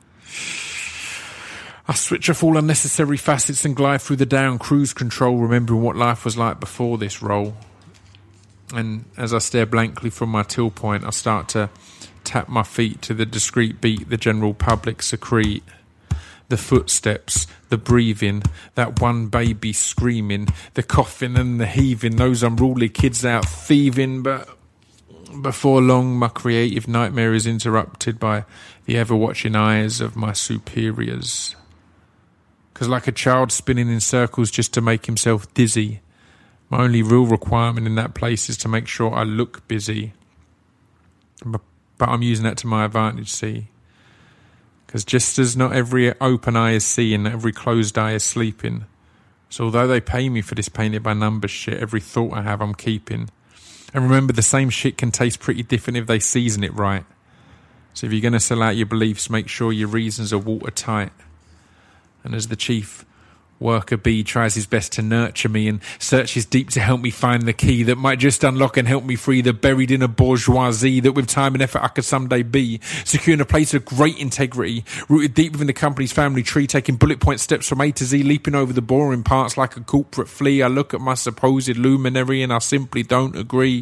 I switch off all unnecessary facets and glide through the day on cruise control, remembering what life was like before this role. And as I stare blankly from my till point, I start to tap my feet to the discreet beat the general public secrete. The footsteps, the breathing, that one baby screaming, the coughing and the heaving, those unruly kids out thieving. But before long, my creative nightmare is interrupted by the ever-watching eyes of my superiors. Because like a child spinning in circles just to make himself dizzy, my only real requirement in that place is to make sure I look busy. But, but I'm using that to my advantage, see? Because just as not every open eye is seeing, every closed eye is sleeping. So although they pay me for this painted by numbers shit, every thought I have I'm keeping. And remember, the same shit can taste pretty different if they season it right. So if you're going to sell out your beliefs, make sure your reasons are watertight. And as the chief worker bee tries his best to nurture me and searches deep to help me find the key that might just unlock and help me free the buried inner bourgeoisie that with time and effort I could someday be, securing a place of great integrity, rooted deep within the company's family tree, taking bullet point steps from A to Z, leaping over the boring parts like a corporate flea. I look at my supposed luminary and I simply don't agree.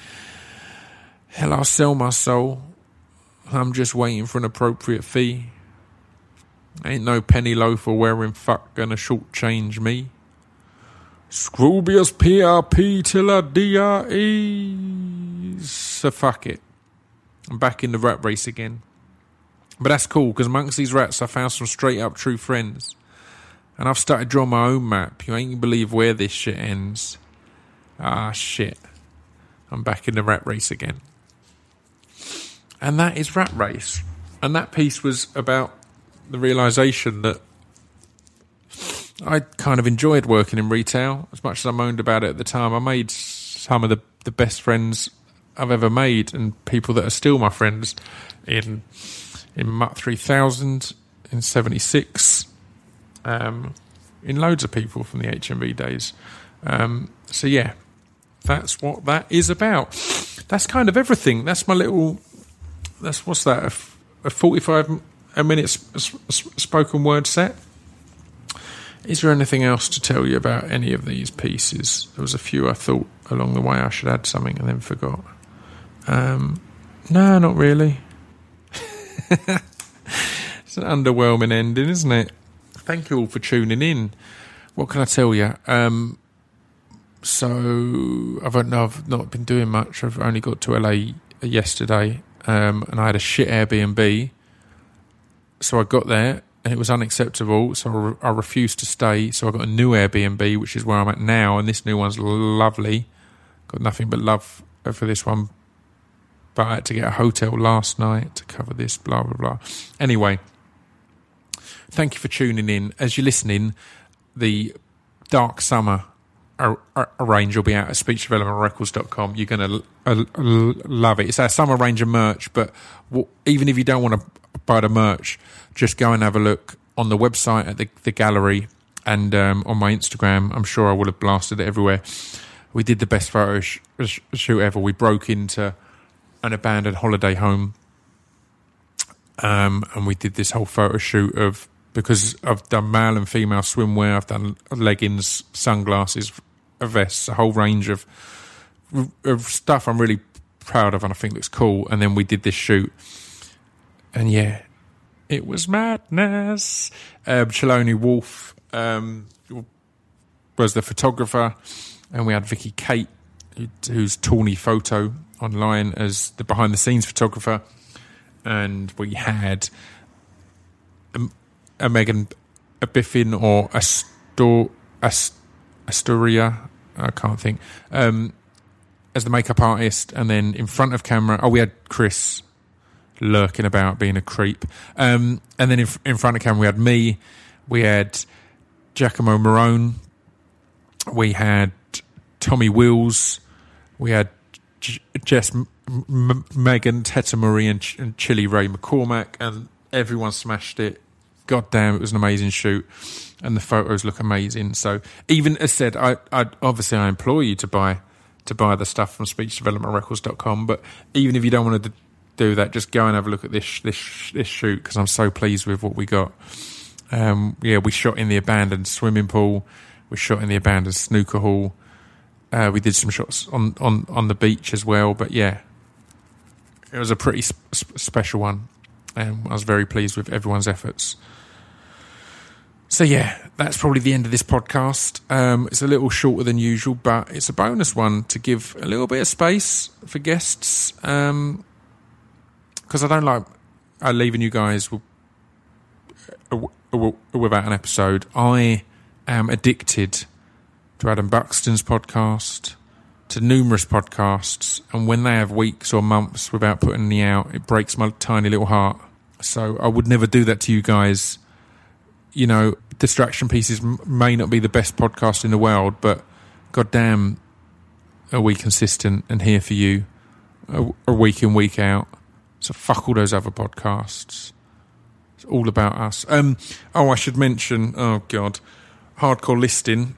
Hell, I'll sell my soul. I'm just waiting for an appropriate fee. Ain't no penny loaf or wearing fuck gonna shortchange me. Scroobius P R P till I D R E. So fuck it. I'm back in the rat race again. But that's cool, because amongst these rats I found some straight up true friends. And I've started drawing my own map. You ain't gonna believe where this shit ends. Ah, shit. I'm back in the rat race again. And that is Rat Race. And that piece was about the realisation that I kind of enjoyed working in retail as much as I moaned about it at the time. I made some of the, the best friends I've ever made, and people that are still my friends in in M U T three thousand, in seventy-six, um, in loads of people from the H M V days. Um, so yeah, that's what that is about. That's kind of everything. That's my little, that's, what's that, a, a forty-five a minute sp- sp- spoken word set. Is there anything else to tell you about any of these pieces? There was a few I thought along the way I should add something and then forgot. Um, no, not really. It's an underwhelming ending, isn't it? Thank you all for tuning in. What can I tell you? Um, so I've, I've not been doing much. I've only got to L A yesterday, um, and I had a shit Airbnb. So I got there and it was unacceptable, so I, re- I refused to stay. So I got a new Airbnb, which is where I'm at now, and this new one's lovely. Got nothing but love for this one, but I had to get a hotel last night to cover this, blah blah blah. Anyway, thank you for tuning in. As you're listening, the Dark Summer a, a, a range will be out at speech development records dot com. You're going to l- l- love it. It's our summer range of merch, but w- even if you don't want to buy the merch, just go and have a look on the website at the, the gallery and um, on my Instagram. I'm sure I would have blasted it everywhere. We did the best photo sh- sh- shoot ever. We broke into an abandoned holiday home, um, and we did this whole photo shoot of, because I've done male and female swimwear, I've done leggings, sunglasses, vests, a whole range of of stuff I'm really proud of and I think looks cool. And then we did this shoot, and yeah, it was madness. Um, Trelawney Wolf um, was the photographer, and we had Vicky Kate, who's Tawny Photo online, as the behind the scenes photographer, and we had a, a Megan a Biffin or Astor, Ast, Astoria, I can't think, um, as the makeup artist, and then in front of camera, oh, we had Chris lurking about being a creep, um, and then in, in front of camera we had me, we had Giacomo Marone, we had Tommy Wills, we had J- Jess M- M- Megan, Teta Marie, and, Ch- and Chili Ray McCormack, and everyone smashed it. God damn, it was an amazing shoot, and the photos look amazing. So even as said, I, I obviously I implore you to buy to buy the stuff from speech development records dot com, but even if you don't want to do that, just go and have a look at this this this shoot, because I'm so pleased with what we got. Um, yeah, we shot in the abandoned swimming pool, we shot in the abandoned snooker hall, uh, we did some shots on, on, on the beach as well, but yeah, it was a pretty sp- sp- special one, and I was very pleased with everyone's efforts. So yeah, that's probably the end of this podcast. Um, it's a little shorter than usual, but it's a bonus one to give a little bit of space for guests, um, because I don't like uh, leaving you guys w- w- w- without an episode. I am addicted to Adam Buxton's podcast, to numerous podcasts, and when they have weeks or months without putting any out, it breaks my tiny little heart. So I would never do that to you guys. You know, Distraction Pieces m- may not be the best podcast in the world, but goddamn, are we consistent and here for you a, a week in, week out. So fuck all those other podcasts. It's all about us. Um, oh, I should mention, oh God, Hardcore Listing.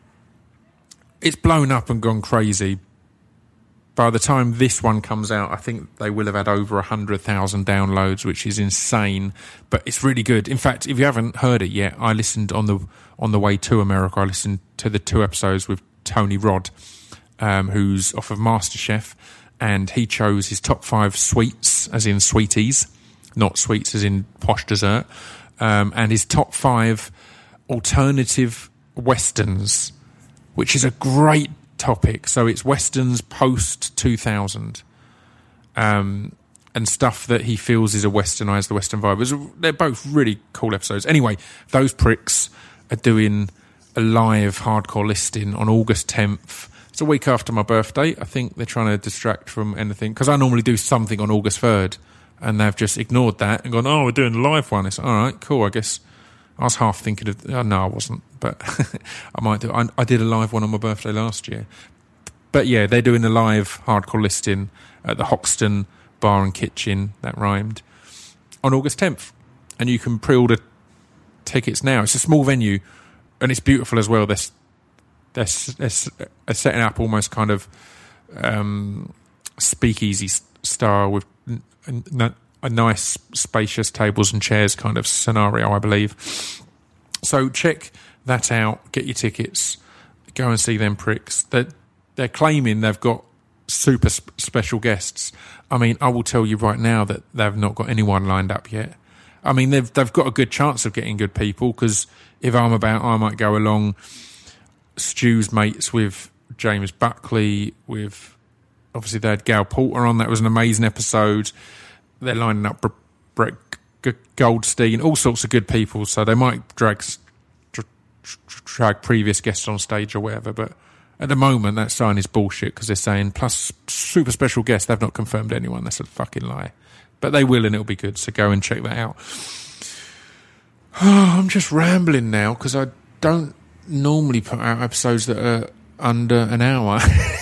It's blown up and gone crazy. By the time this one comes out, I think they will have had over one hundred thousand downloads, which is insane, but it's really good. In fact, if you haven't heard it yet, I listened on the on the way to America, I listened to the two episodes with Tony Rod, um, who's off of MasterChef, and he chose his top five sweets, as in sweeties, not sweets as in posh dessert, um, and his top five alternative westerns, which is a great topic. So it's westerns post two thousand, um, and stuff that he feels is a westernised the western vibe. Was, they're both really cool episodes. Anyway, those pricks are doing a live Hardcore Listing on August tenth. It's a week after my birthday. I think they're trying to distract from anything, because I normally do something on August third, and they've just ignored that and gone, oh, we're doing a live one. It's all right, cool, I guess. I was half thinking of, oh, no, I wasn't, but I might do. I, I did a live one on my birthday last year. But yeah, they're doing a live Hardcore Listing at the Hoxton Bar and Kitchen, that rhymed, on August tenth. And you can pre-order tickets now. It's a small venue, and it's beautiful as well. They're, they're, they're setting up almost kind of um, speakeasy style with n- n- a nice, spacious tables and chairs kind of scenario, I believe. So check that out. Get your tickets. Go and see them pricks. They're, they're claiming they've got super sp- special guests. I mean, I will tell you right now that they've not got anyone lined up yet. I mean, they've they've got a good chance of getting good people, because if I'm about, I might go along. Stu's mates with James Buckley, with obviously they had Gal Porter on. That was an amazing episode. They're lining up Brett Goldstein, all sorts of good people, so they might drag drag previous guests on stage or whatever, but at the moment that sign is bullshit, because they're saying plus super special guests. They've not confirmed anyone. That's a fucking lie, but they will, and it'll be good, so go and check that out. Oh, I'm just rambling now, because I don't normally put out episodes that are under an hour.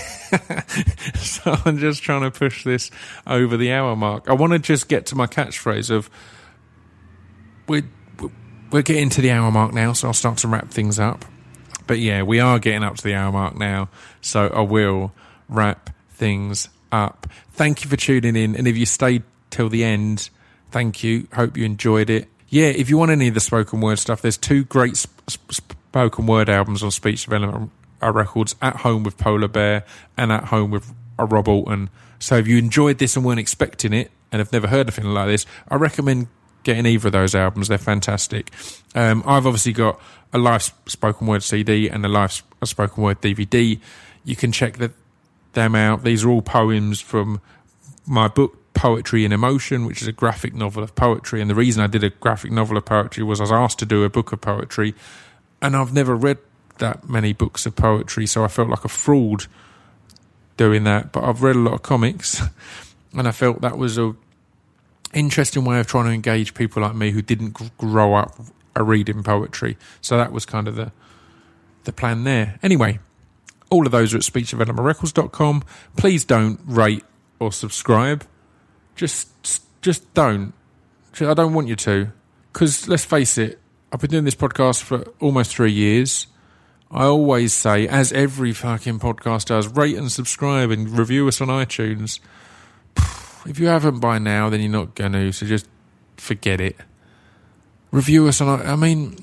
So I'm just trying to push this over the hour mark. I want to just get to my catchphrase of we're, we're getting to the hour mark now, so I'll start to wrap things up. But yeah, we are getting up to the hour mark now, so I will wrap things up. Thank you for tuning in, and if you stayed till the end, thank you. Hope you enjoyed it. Yeah, if you want any of the spoken word stuff, there's two great sp- sp- spoken word albums on Speech Development Records, At Home with Polar Bear and At Home with are Rob Alton. So if you enjoyed this and weren't expecting it and have never heard anything like this, I recommend getting either of those albums. They're fantastic. Um, I've obviously got a live spoken word C D and a live spoken word D V D. You can check the, them out. These are all poems from my book, Poetry in Emotion, which is a graphic novel of poetry. And the reason I did a graphic novel of poetry was I was asked to do a book of poetry, and I've never read that many books of poetry, so I felt like a fraud doing that. But I've read a lot of comics, and I felt that was a interesting way of trying to engage people like me who didn't grow up reading poetry. So that was kind of the the plan there. Anyway, all of those are at speech development records dot com. Please don't rate or subscribe. Just just don't. I don't want you to. Because let's face it, I've been doing this podcast for almost three years. I always say, as every fucking podcast does, rate and subscribe and review us on iTunes. If you haven't by now, then you're not going to, so just forget it. Review us on... I mean,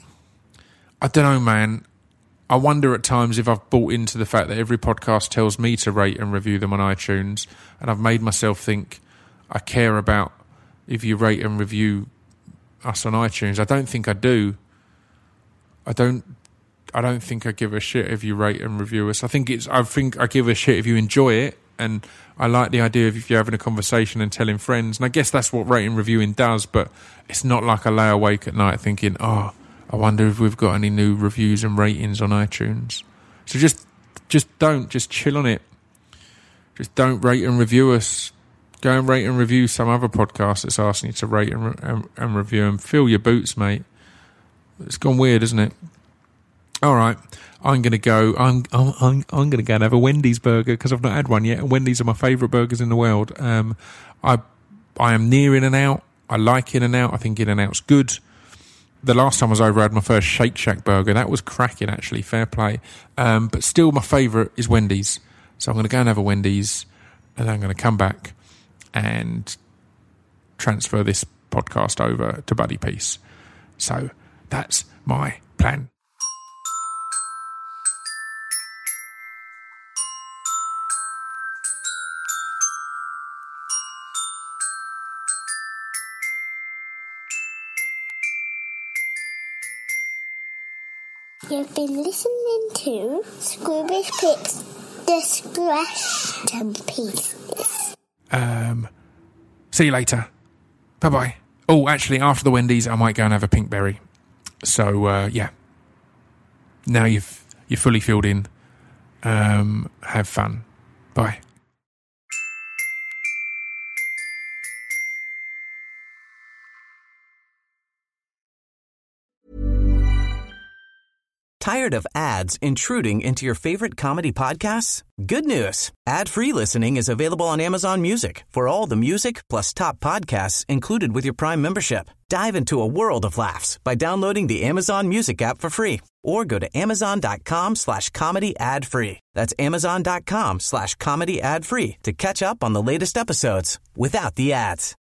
I don't know, man. I wonder at times if I've bought into the fact that every podcast tells me to rate and review them on iTunes, and I've made myself think I care about if you rate and review us on iTunes. I don't think I do. I don't... I don't think I give a shit if you rate and review us. I think it's. I think I give a shit if you enjoy it, and I like the idea of if you're having a conversation and telling friends. And I guess that's what rating and reviewing does. But it's not like I lay awake at night thinking, "Oh, I wonder if we've got any new reviews and ratings on iTunes." So just, just don't. Just chill on it. Just don't rate and review us. Go and rate and review some other podcast that's asking you to rate and, re- and, and review them. Fill your boots, mate. It's gone weird, isn't it? All right, I'm going to go. I'm I'm I'm, I'm going to go and have a Wendy's burger because I've not had one yet. And Wendy's are my favourite burgers in the world. Um, I I am near In-N-Out. I like In-N-Out. I think In-N-Out's good. The last time I was over, I had my first Shake Shack burger. That was cracking, actually. Fair play. Um, but still, my favourite is Wendy's. So I'm going to go and have a Wendy's, and I'm going to come back and transfer this podcast over to Buddy Peace. So that's my plan. You've been listening to Scroobius Pip's Discretion Pieces. Um, see you later. Bye-bye. Oh, actually, after the Wendy's, I might go and have a Pinkberry. So, uh, yeah. Now you've, you're fully filled in. Um, have fun. Bye. Tired of ads intruding into your favorite comedy podcasts? Good news. Ad-free listening is available on Amazon Music for all the music plus top podcasts included with your Prime membership. Dive into a world of laughs by downloading the Amazon Music app for free or go to amazon.com slash comedy ad free. That's amazon.com slash comedy ad free to catch up on the latest episodes without the ads.